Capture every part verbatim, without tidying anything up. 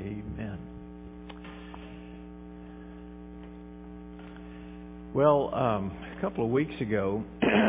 Amen. Well, um, a couple of weeks ago,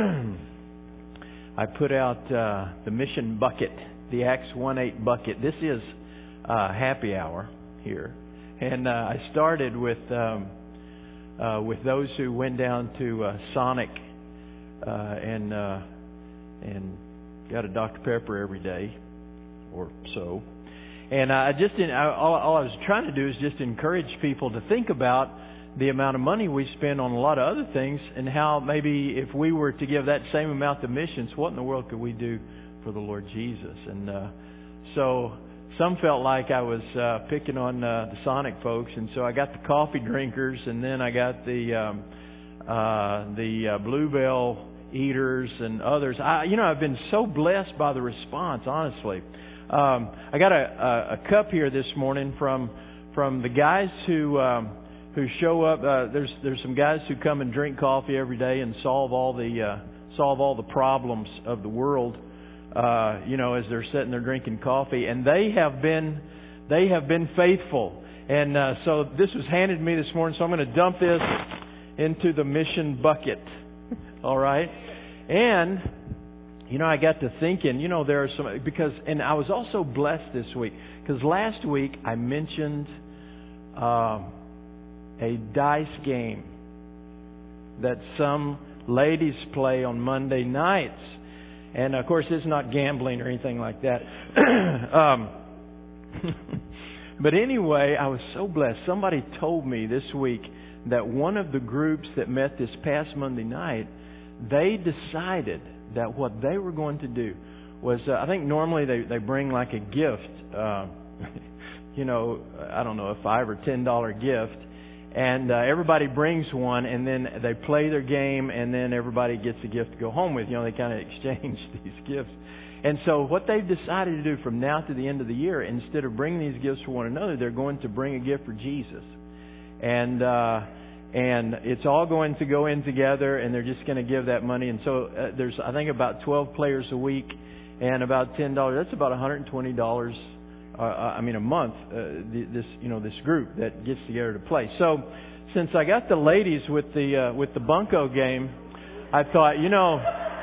I put out uh, the mission bucket, the Acts one eight bucket. This is uh, happy hour here. And uh, I started with um, uh, with those who went down to uh, Sonic uh, and uh, and got a Doctor Pepper every day or so. And I just didn't, I, all, all I was trying to do is just encourage people to think about the amount of money we spend on a lot of other things, and how maybe if we were to give that same amount to missions, what in the world could we do for the Lord Jesus? And uh, so some felt like I was uh, picking on uh, the Sonic folks, and so I got the coffee drinkers, and then I got the um, uh, the uh, Bluebell eaters and others. I, you know, I've been so blessed by the response, honestly. Um, I got a, a, a cup here this morning from from the guys who um, who show up. Uh, there's there's some guys who come and drink coffee every day and solve all the uh, solve all the problems of the world. Uh, you know, as they're sitting there drinking coffee, and they have been they have been faithful. And uh, so this was handed to me this morning, so I'm going to dump this into the mission bucket. All right, and. You know, I got to thinking, you know, there are some, because, and I was also blessed this week, because last week I mentioned uh, a dice game that some ladies play on Monday nights. And of course, it's not gambling or anything like that. um, but anyway, I was so blessed. Somebody told me this week that one of the groups that met this past Monday night, they decided that what they were going to do was, uh, I think normally they, they bring like a gift, uh, you know, I don't know, a five or ten dollar gift, and uh, everybody brings one, and then they play their game, and then everybody gets a gift to go home with. You know, they kind of exchange these gifts. And so what they've decided to do from now to the end of the year, instead of bringing these gifts for one another, they're going to bring a gift for Jesus. And uh And it's all going to go in together, and they're just going to give that money. And so uh, there's, I think, about twelve players a week, and about ten dollars. That's about one hundred twenty dollars. Uh, I mean, a month. Uh, this, you know, this group that gets together to play. So, since I got the ladies with the uh, with the bunco game, I thought, you know,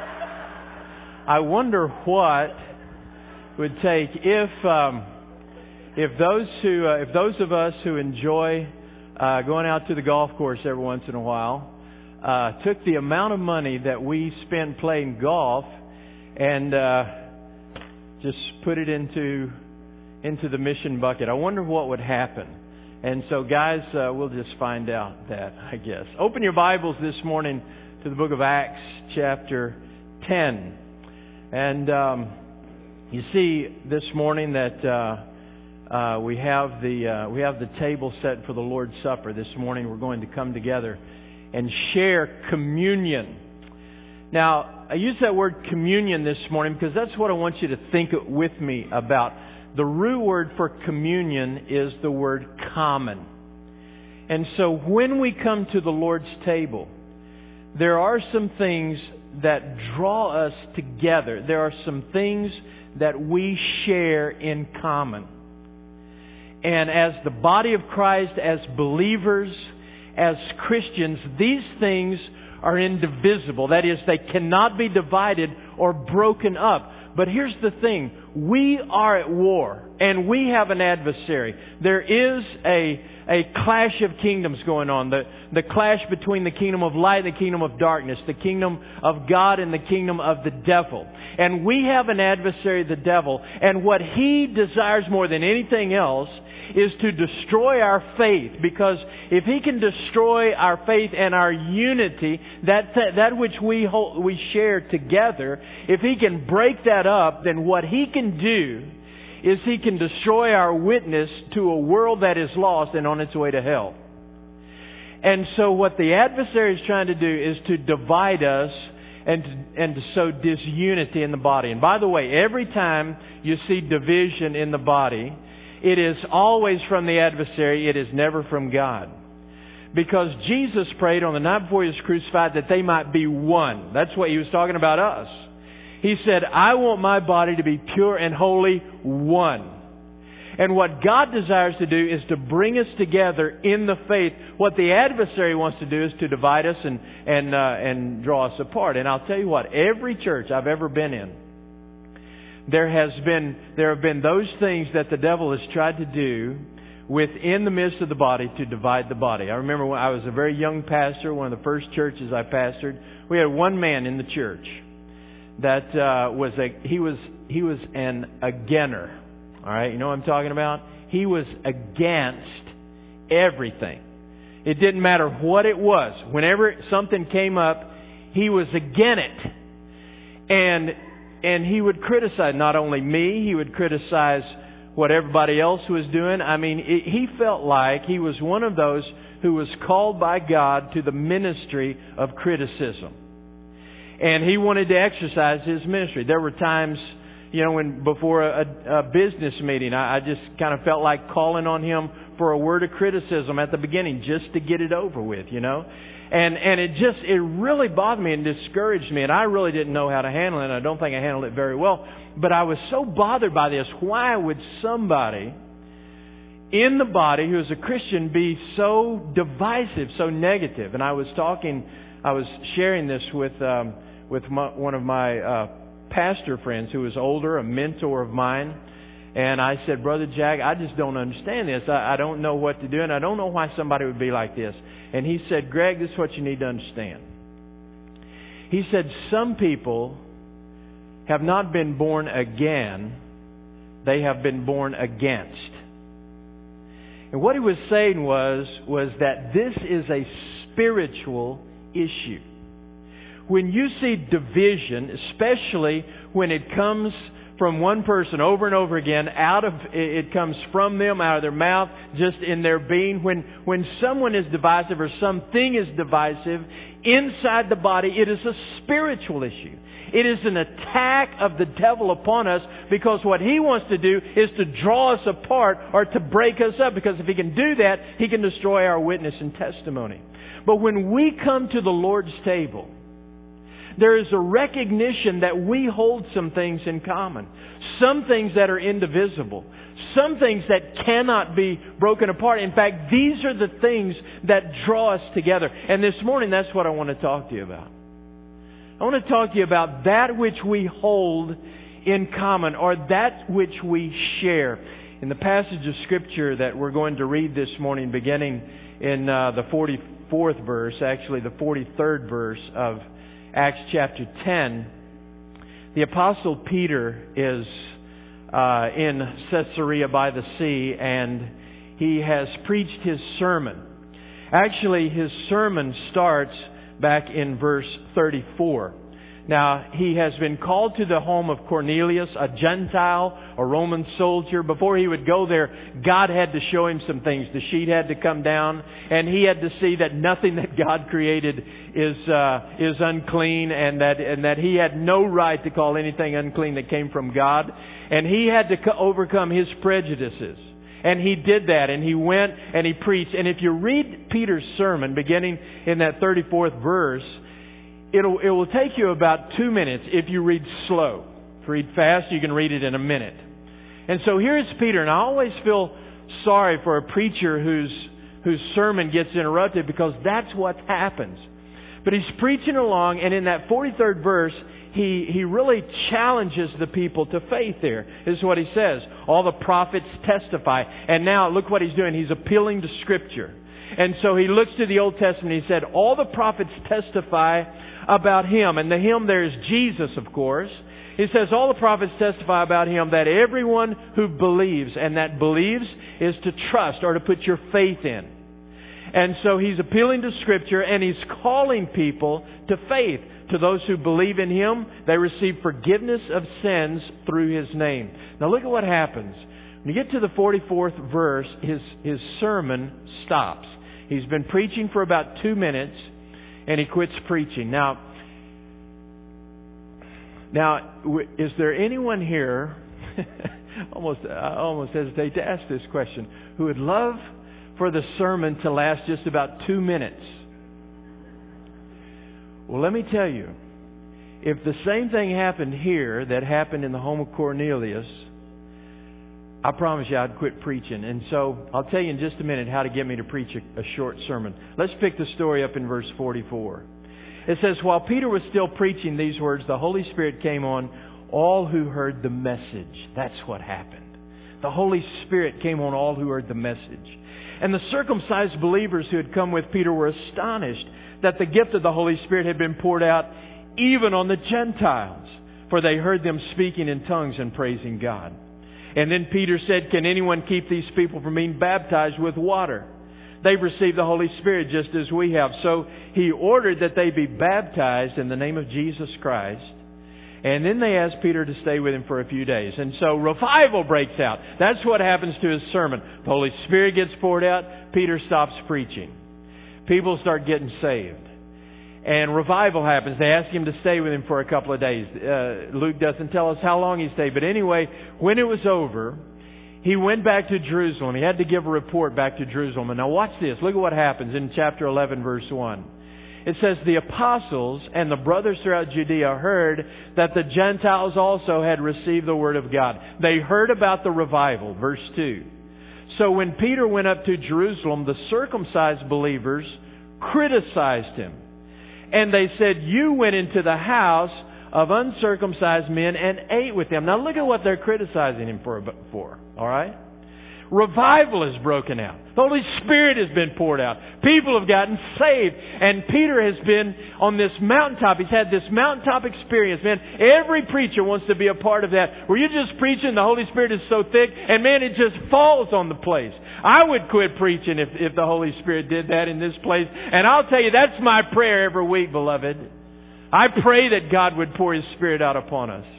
I wonder what would take if um, if those who uh, if those of us who enjoy Uh, going out to the golf course every once in a while, uh, took the amount of money that we spend playing golf and uh, just put it into into the mission bucket. I wonder what would happen. And so, guys, uh, we'll just find out that, I guess. Open your Bibles this morning to the book of Acts, chapter ten. And um, you see this morning that Uh, Uh, we have the uh, we have the table set for the Lord's Supper. This morning we're going to come together and share communion. Now, I use that word communion this morning because that's what I want you to think with me about. The root word for communion is the word common. And so when we come to the Lord's table, there are some things that draw us together. There are some things that we share in common. And as the body of Christ, as believers, as Christians, these things are indivisible. That is, they cannot be divided or broken up. But here's the thing. We are at war, and we have an adversary. There is a, a clash of kingdoms going on. The, the clash between the kingdom of light and the kingdom of darkness. The kingdom of God and the kingdom of the devil. And we have an adversary, the devil. And what he desires more than anything else is to destroy our faith, because if he can destroy our faith and our unity, that that which we hold, we share together, if he can break that up, then what he can do is he can destroy our witness to a world that is lost and on its way to hell. And so what the adversary is trying to do is to divide us and to, and to sow disunity in the body. And by the way, every time you see division in the body, it is always from the adversary. It is never from God. Because Jesus prayed on the night before He was crucified that they might be one. That's what He was talking about us. He said, I want my body to be pure and holy one. And what God desires to do is to bring us together in the faith. What the adversary wants to do is to divide us and and uh, and draw us apart. And I'll tell you what, every church I've ever been in, there has been there have been those things that the devil has tried to do within the midst of the body to divide the body. I remember when I was a very young pastor, one of the first churches I pastored, we had one man in the church that uh, was a he was he was an againer. All right, you know what I'm talking about? He was against everything. It didn't matter what it was. Whenever something came up, he was against it. And and he would criticize not only me, he would criticize what everybody else was doing. I mean, it, he felt like he was one of those who was called by God to the ministry of criticism. And he wanted to exercise his ministry. There were times, you know, when before a, a business meeting, I, I just kind of felt like calling on him for a word of criticism at the beginning, just to get it over with, you know. And and it just, it really bothered me and discouraged me. And I really didn't know how to handle it. And I don't think I handled it very well. But I was so bothered by this. Why would somebody in the body who is a Christian be so divisive, so negative? And I was talking, I was sharing this with um, with my, one of my uh, pastor friends who was older, a mentor of mine. And I said, Brother Jack, I just don't understand this. I, I don't know what to do, and I don't know why somebody would be like this. And he said, Greg, this is what you need to understand. He said, some people have not been born again. They have been born against. And what he was saying was, was that this is a spiritual issue. When you see division, especially when it comes from one person over and over again, out of it comes from them, out of their mouth, just in their being. When when someone is divisive or something is divisive inside the body, it is a spiritual issue. It is an attack of the devil upon us, because what he wants to do is to draw us apart or to break us up, because if he can do that, he can destroy our witness and testimony. But when we come to the Lord's table, there is a recognition that we hold some things in common. Some things that are indivisible. Some things that cannot be broken apart. In fact, these are the things that draw us together. And this morning, that's what I want to talk to you about. I want to talk to you about that which we hold in common, or that which we share. In the passage of Scripture that we're going to read this morning, beginning in uh, the forty-fourth verse, actually the forty-third verse of Acts chapter ten, the Apostle Peter is uh, in Caesarea by the sea, and he has preached his sermon. Actually, his sermon starts back in verse thirty-four. Now, he has been called to the home of Cornelius, a Gentile, a Roman soldier. Before he would go there, God had to show him some things. The sheet had to come down, and he had to see that nothing that God created is uh, is unclean, and that and that he had no right to call anything unclean that came from God. And he had to co- overcome his prejudices. And he did that, and he went and he preached. And if you read Peter's sermon, beginning in that thirty-fourth verse, It'll, it will take you about two minutes if you read slow. If you read fast, you can read it in a minute. And so here's Peter, and I always feel sorry for a preacher whose whose sermon gets interrupted, because that's what happens. But he's preaching along, and in that forty-third verse, he, he really challenges the people to faith there. This is what he says. All the prophets testify. And now look what he's doing. He's appealing to Scripture. And so he looks to the Old Testament, and he said, all the prophets testify about Him. And the Him there is Jesus, of course. He says all the prophets testify about Him, that everyone who believes, and that believes is to trust or to put your faith in. And so he's appealing to Scripture, and he's calling people to faith. To those who believe in Him, they receive forgiveness of sins through His name. Now look at what happens. When you get to the forty-fourth verse, his, his sermon stops. He's been preaching for about two minutes, and he quits preaching. Now, now, is there anyone here, almost, I almost hesitate to ask this question, who would love for the sermon to last just about two minutes? Well, let me tell you, if the same thing happened here that happened in the home of Cornelius, I promise you I'd quit preaching. And so I'll tell you in just a minute how to get me to preach a, a short sermon. Let's pick the story up in verse forty-four. It says, while Peter was still preaching these words, the Holy Spirit came on all who heard the message. That's what happened. The Holy Spirit came on all who heard the message. And the circumcised believers who had come with Peter were astonished that the gift of the Holy Spirit had been poured out even on the Gentiles, for they heard them speaking in tongues and praising God. And then Peter said, can anyone keep these people from being baptized with water? They've received the Holy Spirit just as we have. So he ordered that they be baptized in the name of Jesus Christ. And then they asked Peter to stay with him for a few days. And so revival breaks out. That's what happens to his sermon. The Holy Spirit gets poured out. Peter stops preaching. People start getting saved. And revival happens. They ask him to stay with him for a couple of days. Uh, Luke doesn't tell us how long he stayed. But anyway, when it was over, he went back to Jerusalem. He had to give a report back to Jerusalem. And now watch this. Look at what happens in chapter eleven, verse one. It says, the apostles and the brothers throughout Judea heard that the Gentiles also had received the word of God. They heard about the revival. Verse two. So when Peter went up to Jerusalem, the circumcised believers criticized him. And they said, you went into the house of uncircumcised men and ate with them. Now look at what they're criticizing him for. for all right? Revival has broken out. The Holy Spirit has been poured out. People have gotten saved. And Peter has been on this mountaintop. He's had this mountaintop experience. Man, every preacher wants to be a part of that. Where you're just preaching, the Holy Spirit is so thick, and man, it just falls on the place. I would quit preaching if, if the Holy Spirit did that in this place. And I'll tell you, that's my prayer every week, beloved. I pray that God would pour His Spirit out upon us.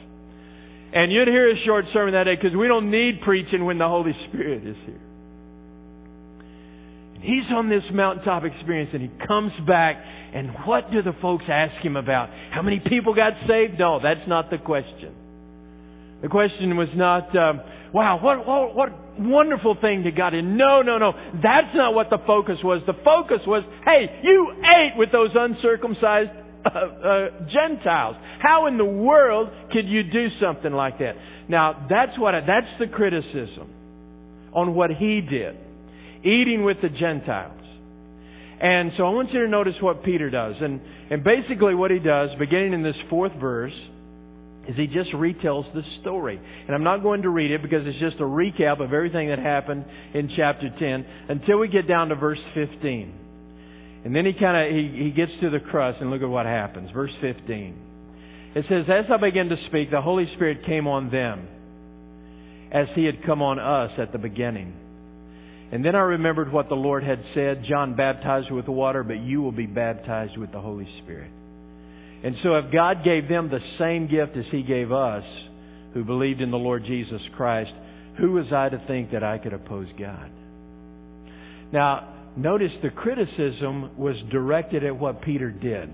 And you'd hear a short sermon that day because we don't need preaching when the Holy Spirit is here. He's on this mountaintop experience and he comes back, and what do the folks ask him about? How many people got saved? No, that's not the question. The question was not, um, wow, what, what, what wonderful thing did God do? No, no, no. That's not what the focus was. The focus was, hey, you ate with those uncircumcised Uh, uh, Gentiles. How in the world could you do something like that? Now, that's what I, that's the criticism on what he did, eating with the Gentiles. And so I want you to notice what Peter does. And, and basically what he does, beginning in this fourth verse, is he just retells the story. And I'm not going to read it because it's just a recap of everything that happened in chapter ten until we get down to verse fifteen. And then he kind of, he, he gets to the crust, and look at what happens. Verse fifteen. It says, as I began to speak, the Holy Spirit came on them as He had come on us at the beginning. And then I remembered what the Lord had said, John baptized with water, but you will be baptized with the Holy Spirit. And so if God gave them the same gift as He gave us, who believed in the Lord Jesus Christ, who was I to think that I could oppose God? Now, notice the criticism was directed at what Peter did.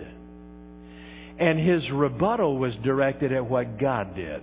And his rebuttal was directed at what God did.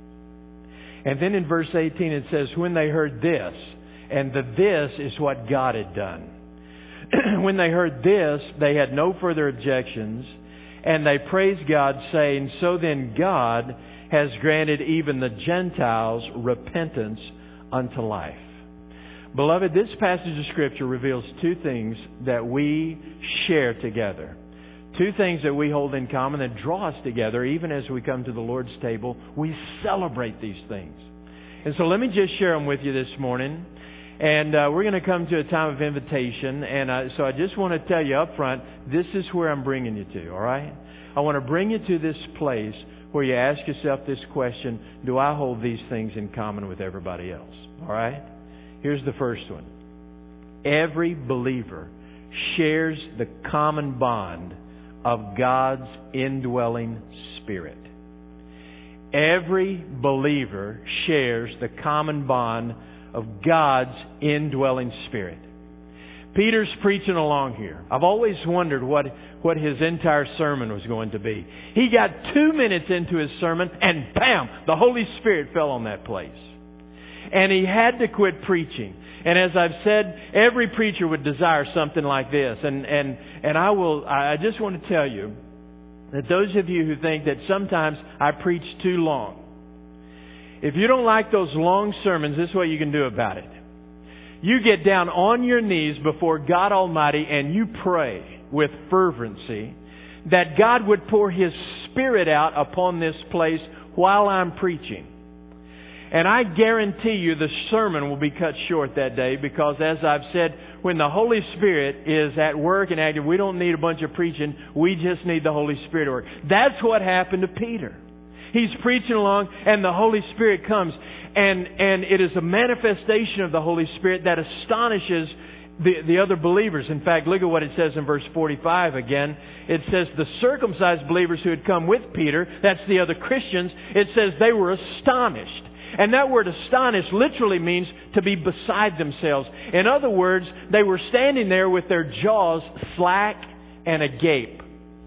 And then in verse eighteen it says, when they heard this, and the this is what God had done. When they heard this, they had no further objections, and they praised God, saying, so then God has granted even the Gentiles repentance unto life. Beloved, this passage of Scripture reveals two things that we share together. Two things that we hold in common that draw us together. Even as we come to the Lord's table, we celebrate these things. And so let me just share them with you this morning. And uh, we're going to come to a time of invitation. And uh, so I just want to tell you up front, this is where I'm bringing you to, all right? I want to bring you to this place where you ask yourself this question, do I hold these things in common with everybody else? All right? Here's the first one. Every believer shares the common bond of God's indwelling Spirit. Every believer shares the common bond of God's indwelling Spirit. Peter's preaching along here. I've always wondered what, what his entire sermon was going to be. He got two minutes into his sermon and bam, the Holy Spirit fell on that place. And he had to quit preaching. And as I've said, every preacher would desire something like this. And and and I will. I just want to tell you that those of you who think that sometimes I preach too long, if you don't like those long sermons, this is what you can do about it. You get down on your knees before God Almighty and you pray with fervency that God would pour His Spirit out upon this place while I'm preaching. And I guarantee you the sermon will be cut short that day, because as I've said, when the Holy Spirit is at work and active, we don't need a bunch of preaching. We just need the Holy Spirit to work. That's what happened to Peter. He's preaching along and the Holy Spirit comes. And, and it is a manifestation of the Holy Spirit that astonishes the, the other believers. In fact, look at what it says in verse forty-five again. It says the circumcised believers who had come with Peter, that's the other Christians, it says they were astonished. And that word astonished literally means to be beside themselves. In other words, they were standing there with their jaws slack and agape.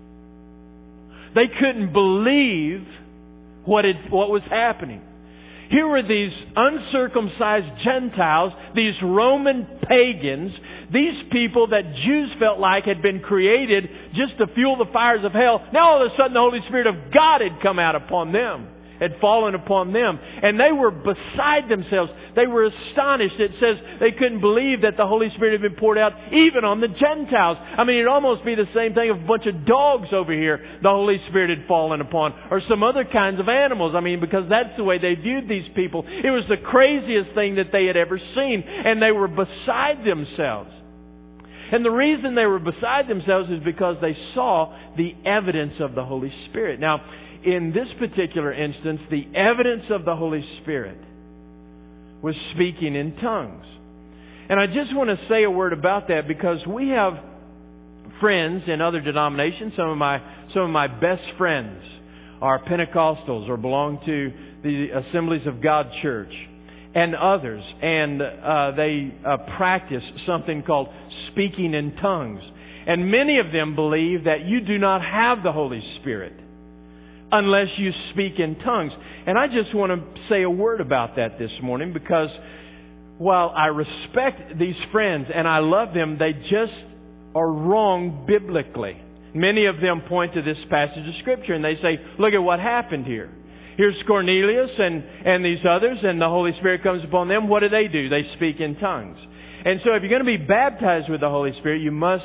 They couldn't believe what it, what was happening. Here were these uncircumcised Gentiles, these Roman pagans, these people that Jews felt like had been created just to fuel the fires of hell. Now all of a sudden the Holy Spirit of God had come out upon them, had fallen upon them. And they were beside themselves. They were astonished. It says they couldn't believe that the Holy Spirit had been poured out even on the Gentiles. I mean, it'd almost be the same thing if a bunch of dogs over here the Holy Spirit had fallen upon, or some other kinds of animals. I mean, because that's the way they viewed these people. It was the craziest thing that they had ever seen. And they were beside themselves. And the reason they were beside themselves is because they saw the evidence of the Holy Spirit. Now, in this particular instance, the evidence of the Holy Spirit was speaking in tongues. And I just want to say a word about that, because we have friends in other denominations. Some of my some of my best friends are Pentecostals or belong to the Assemblies of God Church and others. And uh, they uh, practice something called speaking in tongues. And many of them believe that you do not have the Holy Spirit unless you speak in tongues. And I just want to say a word about that this morning, because while I respect these friends and I love them, they just are wrong biblically. Many of them point to this passage of Scripture and they say, look at what happened here. Here's Cornelius and, and these others, and the Holy Spirit comes upon them. What do they do? They speak in tongues. And so if you're going to be baptized with the Holy Spirit, you must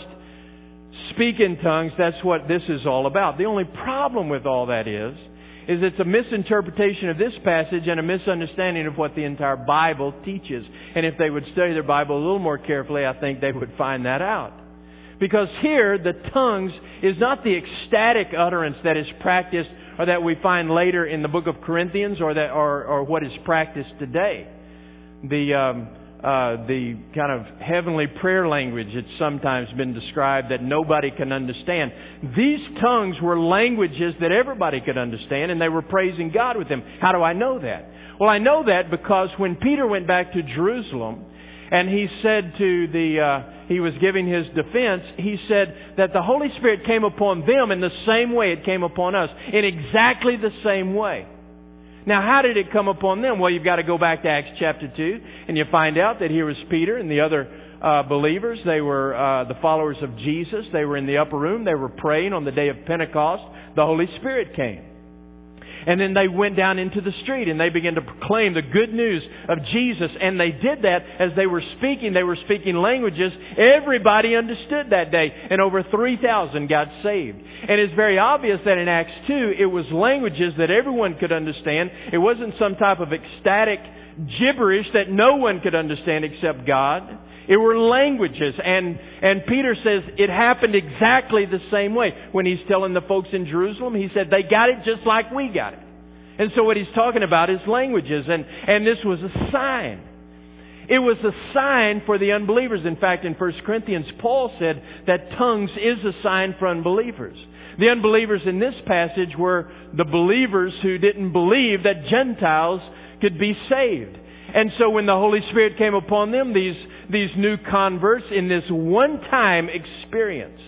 speak in tongues. That's what this is all about. The only problem with all that is, is it's a misinterpretation of this passage and a misunderstanding of what the entire Bible teaches. And if they would study their Bible a little more carefully, I think they would find that out. Because here, the tongues is not the ecstatic utterance that is practiced or that we find later in the book of Corinthians, or that or, or what is practiced today. The um, Uh, the kind of heavenly prayer language, it's sometimes been described that nobody can understand. These tongues were languages that everybody could understand, and they were praising God with them. How do I know that? Well, I know that because when Peter went back to Jerusalem and he said to the, uh, he was giving his defense, he said that the Holy Spirit came upon them in the same way it came upon us, in exactly the same way. Now, how did it come upon them? Well, you've got to go back to Acts chapter two, and you find out that here was Peter and the other uh, believers. They were uh, the followers of Jesus. They were in the upper room. They were praying on the day of Pentecost. The Holy Spirit came. And then they went down into the street and they began to proclaim the good news of Jesus. And they did that as they were speaking. They were speaking languages everybody understood that day. And over three thousand got saved. And it's very obvious that in Acts two, it was languages that everyone could understand. It wasn't some type of ecstatic gibberish that no one could understand except God. It were languages. And, and Peter says it happened exactly the same way. When he's telling the folks in Jerusalem, he said they got it just like we got it. And so what he's talking about is languages. And, and this was a sign. It was a sign for the unbelievers. In fact, in First Corinthians, Paul said that tongues is a sign for unbelievers. The unbelievers in this passage were the believers who didn't believe that Gentiles could be saved. And so when the Holy Spirit came upon them, these these new converts, in this one-time experience,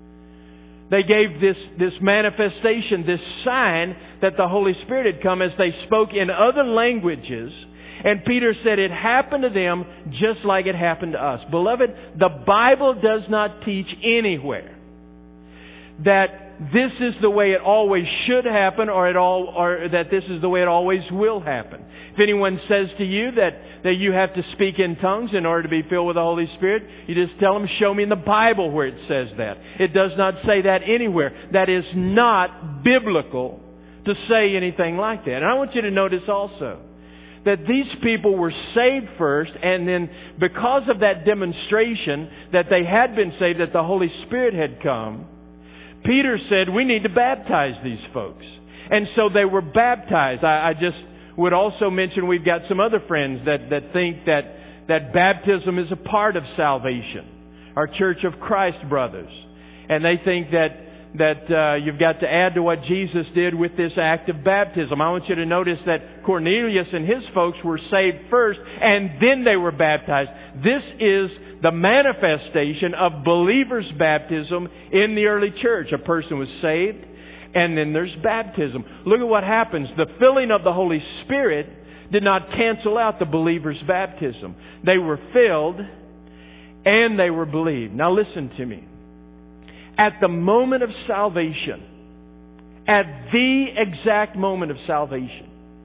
they gave this, this manifestation, this sign that the Holy Spirit had come as they spoke in other languages. And Peter said it happened to them just like it happened to us. Beloved, the Bible does not teach anywhere that this is the way it always should happen, or it all, or that this is the way it always will happen. If anyone says to you that, that you have to speak in tongues in order to be filled with the Holy Spirit, you just tell them, show me in the Bible where it says that. It does not say that anywhere. That is not biblical to say anything like that. And I want you to notice also that these people were saved first, and then because of that demonstration that they had been saved, that the Holy Spirit had come, Peter said, we need to baptize these folks. And so they were baptized. I, I just would also mention we've got some other friends that, that think that, that baptism is a part of salvation. Our Church of Christ brothers. And they think that that uh, you've got to add to what Jesus did with this act of baptism. I want you to notice that Cornelius and his folks were saved first, and then they were baptized. This is the manifestation of believers' baptism in the early church. A person was saved, and then there's baptism. Look at what happens. The filling of the Holy Spirit did not cancel out the believer's baptism. They were filled, and they were believed. Now listen to me. At the moment of salvation, at the exact moment of salvation,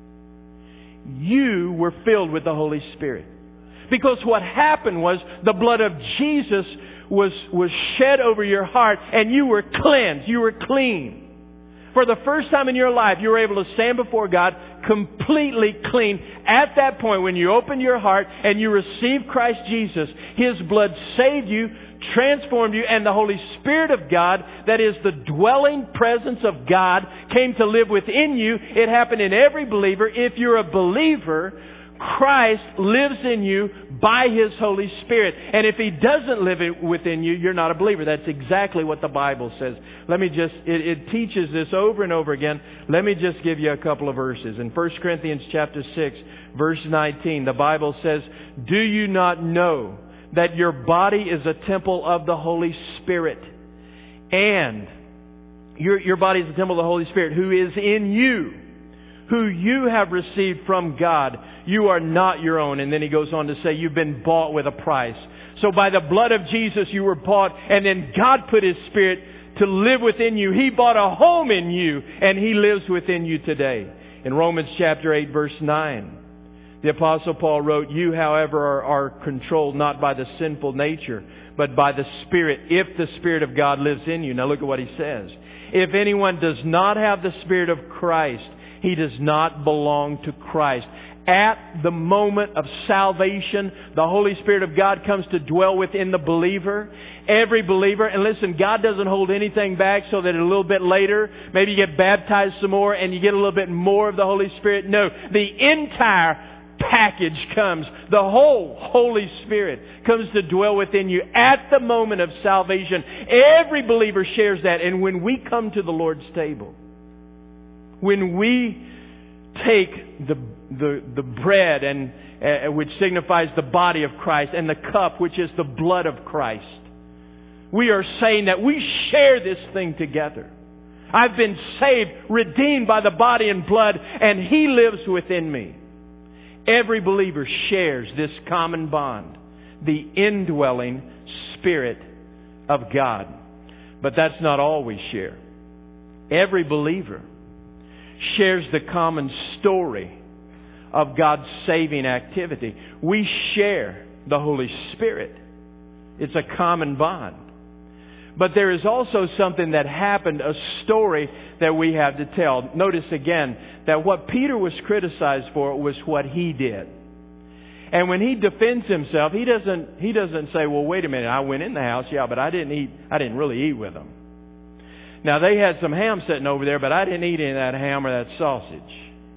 you were filled with the Holy Spirit. Because what happened was the blood of Jesus was, was shed over your heart, and you were cleansed. You were clean. For the first time in your life, you were able to stand before God completely clean. At that point, when you opened your heart and you received Christ Jesus, His blood saved you, transformed you, and the Holy Spirit of God, that is the dwelling presence of God, came to live within you. It happened in every believer. If you're a believer, Christ lives in you by His Holy Spirit. And if He doesn't live within you, you're not a believer. That's exactly what the Bible says. Let me just, it, it teaches this over and over again. Let me just give you a couple of verses. In First Corinthians chapter six, verse nineteen, the Bible says, do you not know that your body is a temple of the Holy Spirit? And your, your body is a temple of the Holy Spirit who is in you, who you have received from God. You are not your own. And then he goes on to say, you've been bought with a price. So by the blood of Jesus you were bought, and then God put His Spirit to live within you. He bought a home in you, and He lives within you today. In Romans chapter eight, verse nine, the Apostle Paul wrote, you, however, are, are controlled not by the sinful nature, but by the Spirit, if the Spirit of God lives in you. Now look at what he says. If anyone does not have the Spirit of Christ, he does not belong to Christ. At the moment of salvation, the Holy Spirit of God comes to dwell within the believer. Every believer. And listen, God doesn't hold anything back so that a little bit later, maybe you get baptized some more and you get a little bit more of the Holy Spirit. No, the entire package comes. The whole Holy Spirit comes to dwell within you at the moment of salvation. Every believer shares that. And when we come to the Lord's table, when we take the the the bread and uh, which signifies the body of Christ, and the cup which is the blood of Christ, we are saying that we share this thing together. I've been saved, redeemed by the body and blood, and He lives within me. Every believer shares this common bond, the indwelling Spirit of God. But that's not all we share. Every believer shares the common story of God's saving activity. We share the Holy Spirit. It's a common bond. But there is also something that happened, a story that we have to tell. Notice again that what Peter was criticized for was what he did. And when he defends himself, he doesn't he doesn't say, well, wait a minute, I went in the house, yeah, but I didn't eat I didn't really eat with them. Now they had some ham sitting over there, but I didn't eat any of that ham or that sausage.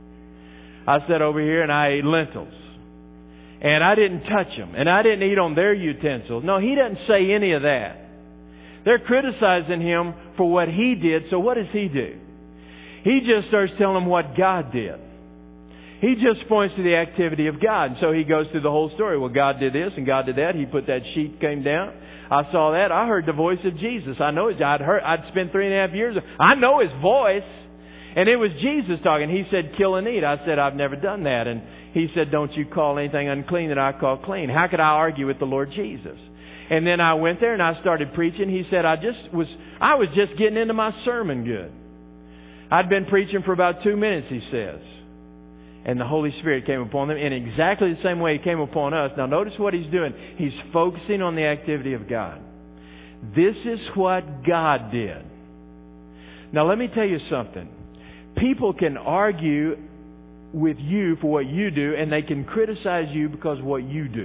I sat over here and I ate lentils. And I didn't touch them. And I didn't eat on their utensils. No, he doesn't say any of that. They're criticizing him for what he did. So what does he do? He just starts telling them what God did. He just points to the activity of God. And so he goes through the whole story. Well, God did this and God did that. He put that sheet, came down. I saw that. I heard the voice of Jesus. I know it. I'd heard, I'd spent three and a half years. I know His voice. And it was Jesus talking. He said, kill and eat. I said, I've never done that. And He said, don't you call anything unclean that I call clean. How could I argue with the Lord Jesus? And then I went there and I started preaching. He said, I just was, I was just getting into my sermon good. I'd been preaching for about two minutes, he says. And the Holy Spirit came upon them in exactly the same way He came upon us. Now notice what He's doing. He's focusing on the activity of God. This is what God did. Now let me tell you something. People can argue with you for what you do, and they can criticize you because of what you do.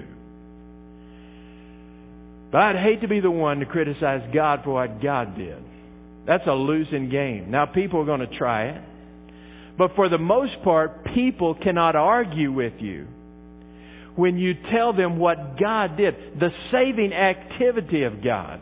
But I'd hate to be the one to criticize God for what God did. That's a losing game. Now people are going to try it. But for the most part, people cannot argue with you when you tell them what God did. The saving activity of God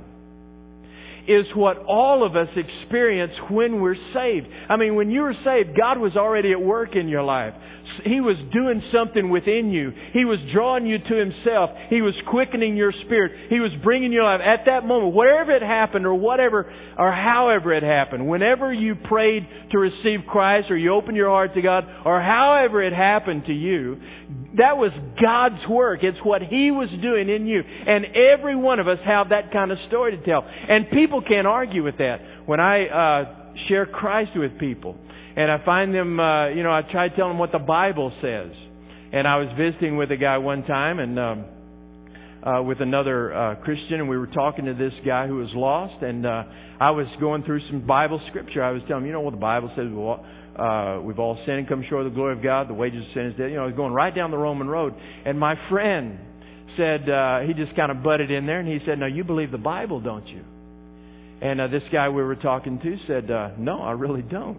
is what all of us experience when we're saved. I mean, when you were saved, God was already at work in your life. He was doing something within you. He was drawing you to Himself. He was quickening your spirit. He was bringing you alive. At that moment, wherever it happened or whatever or however it happened, whenever you prayed to receive Christ or you opened your heart to God or however it happened to you, that was God's work. It's what He was doing in you. And every one of us have that kind of story to tell. And people can't argue with that. When I uh, share Christ with people, and I find them, uh, you know, I try to tell them what the Bible says. And I was visiting with a guy one time and um, uh, with another uh, Christian, and we were talking to this guy who was lost. And uh, I was going through some Bible scripture. I was telling him, you know what the Bible says? Well, uh, we've all sinned and come short of the glory of God. The wages of sin is death. You know, I was going right down the Roman road. And my friend said, uh, he just kind of butted in there, and he said, "No, you believe the Bible, don't you?" And uh, this guy we were talking to said, uh, "No, I really don't."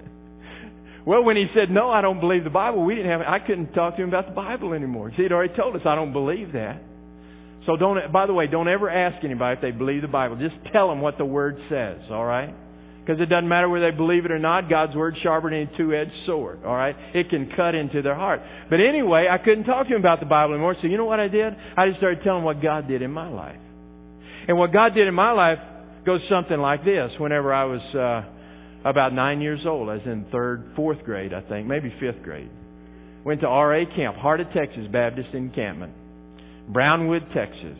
Well, when he said, "No, I don't believe the Bible," we didn't have, I couldn't talk to him about the Bible anymore. See, he'd already told us, "I don't believe that." So don't, by the way, don't ever ask anybody if they believe the Bible. Just tell them what the Word says, all right? Because it doesn't matter whether they believe it or not. God's Word's sharper than a two-edged sword, all right? It can cut into their heart. But anyway, I couldn't talk to him about the Bible anymore. So you know what I did? I just started telling him what God did in my life. And what God did in my life goes something like this. Whenever I was uh, about nine years old, I was in third, fourth grade, I think, maybe fifth grade. Went to R A Camp, Heart of Texas Baptist Encampment, Brownwood, Texas.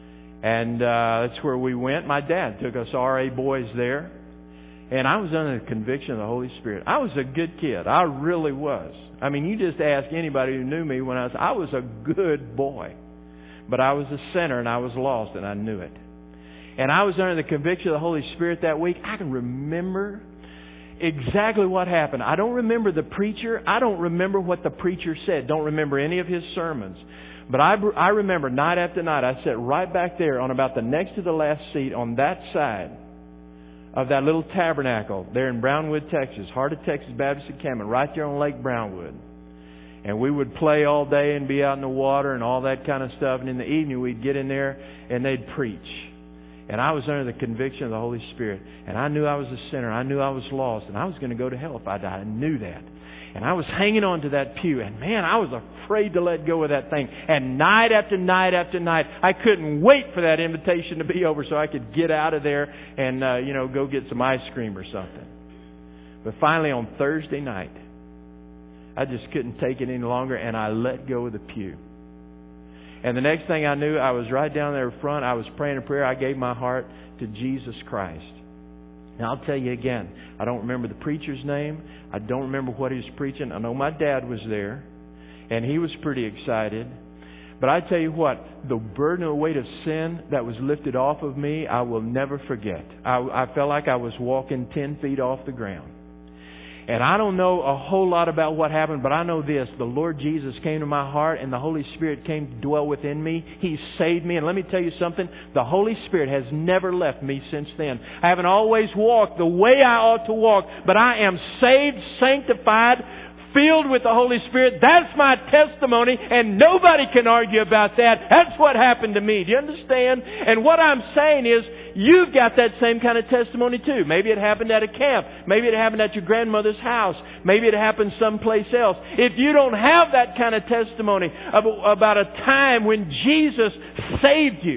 And uh, that's where we went. My dad took us R A boys there. And I was under the conviction of the Holy Spirit. I was a good kid. I really was. I mean, you just ask anybody who knew me when I was, I was a good boy. But I was a sinner and I was lost and I knew it. And I was under the conviction of the Holy Spirit that week. I can remember exactly what happened. I don't remember the preacher. I don't remember what the preacher said. Don't remember any of his sermons. But I, I remember night after night, I sat right back there on about the next to the last seat on that side of that little tabernacle there in Brownwood, Texas, Heart of Texas Baptist Encampment, right there on Lake Brownwood. And we would play all day and be out in the water and all that kind of stuff. And in the evening we'd get in there and they'd preach. And I was under the conviction of the Holy Spirit. And I knew I was a sinner. I knew I was lost. And I was going to go to hell if I died. I knew that. And I was hanging on to that pew. And man, I was afraid to let go of that thing. And night after night after night, I couldn't wait for that invitation to be over so I could get out of there and, uh, you know, go get some ice cream or something. But finally on Thursday night, I just couldn't take it any longer and I let go of the pew. And the next thing I knew, I was right down there front. I was praying a prayer. I gave my heart to Jesus Christ. Now, I'll tell you again, I don't remember the preacher's name. I don't remember what he was preaching. I know my dad was there, and he was pretty excited. But I tell you what, the burden and the weight of sin that was lifted off of me, I will never forget. I, I felt like I was walking ten feet off the ground. And I don't know a whole lot about what happened, but I know this. The Lord Jesus came to my heart and the Holy Spirit came to dwell within me. He saved me. And let me tell you something. The Holy Spirit has never left me since then. I haven't always walked the way I ought to walk, but I am saved, sanctified, filled with the Holy Spirit. That's my testimony, and nobody can argue about that. That's what happened to me. Do you understand? And what I'm saying is, you've got that same kind of testimony too. Maybe it happened at a camp. Maybe it happened at your grandmother's house. Maybe it happened someplace else. If you don't have that kind of testimony about a time when Jesus saved you,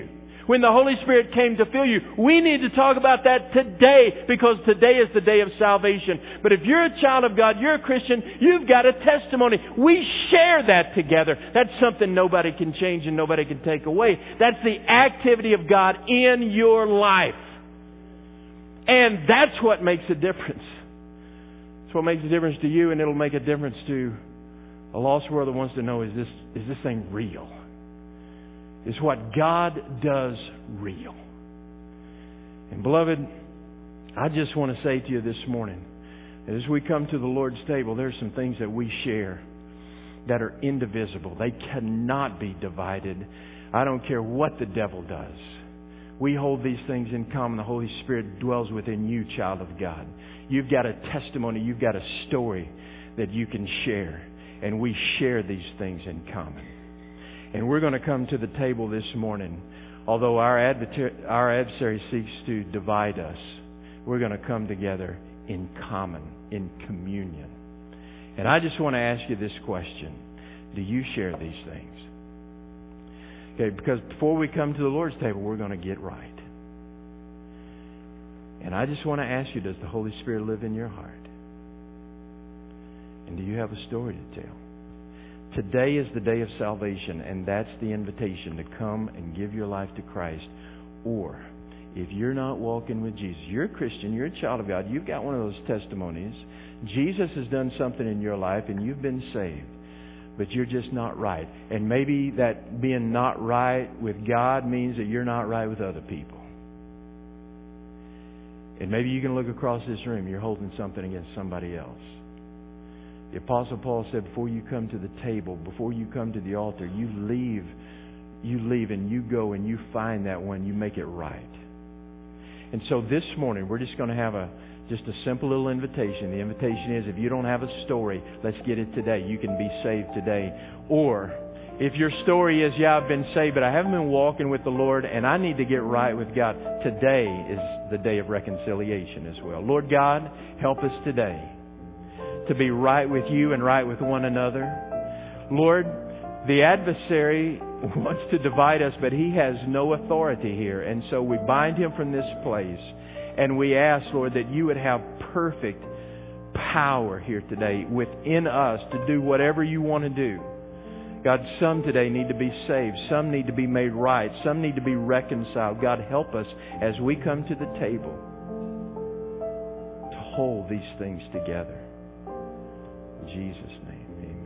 when the Holy Spirit came to fill you. We need to talk about that today, because today is the day of salvation. But if you're a child of God, you're a Christian, you've got a testimony. We share that together. That's something nobody can change and nobody can take away. That's the activity of God in your life. And that's what makes a difference. It's what makes a difference to you, and it'll make a difference to a lost world that wants to know, is this is this thing real? Is what God does real? And beloved, I just want to say to you this morning, that as we come to the Lord's table, there's some things that we share that are indivisible. They cannot be divided. I don't care what the devil does. We hold these things in common. The Holy Spirit dwells within you, child of God. You've got a testimony. You've got a story that you can share. And we share these things in common. And we're going to come to the table this morning. Although our adversary, our adversary seeks to divide us, we're going to come together in common, in communion. And I just want to ask you this question. Do you share these things? Okay, because before we come to the Lord's table, we're going to get right. And I just want to ask you, does the Holy Spirit live in your heart? And do you have a story to tell? Today is the day of salvation, and that's the invitation to come and give your life to Christ. Or, if you're not walking with Jesus, you're a Christian, you're a child of God, you've got one of those testimonies. Jesus has done something in your life, and you've been saved. But you're just not right. And maybe that being not right with God means that you're not right with other people. And maybe you can look across this room, you're holding something against somebody else. The Apostle Paul said, before you come to the table, before you come to the altar, you leave, you leave and you go and you find that one, you make it right. And so this morning, we're just going to have a just a simple little invitation. The invitation is, if you don't have a story, let's get it today. You can be saved today. Or, if your story is, yeah, I've been saved, but I haven't been walking with the Lord, and I need to get right with God, today is the day of reconciliation as well. Lord God, help us today to be right with you and right with one another. Lord, the adversary wants to divide us, but he has no authority here. And so we bind him from this place. And we ask, Lord, that you would have perfect power here today within us to do whatever you want to do. God, some today need to be saved. Some need to be made right. Some need to be reconciled. God, help us as we come to the table to hold these things together. In Jesus' name, amen.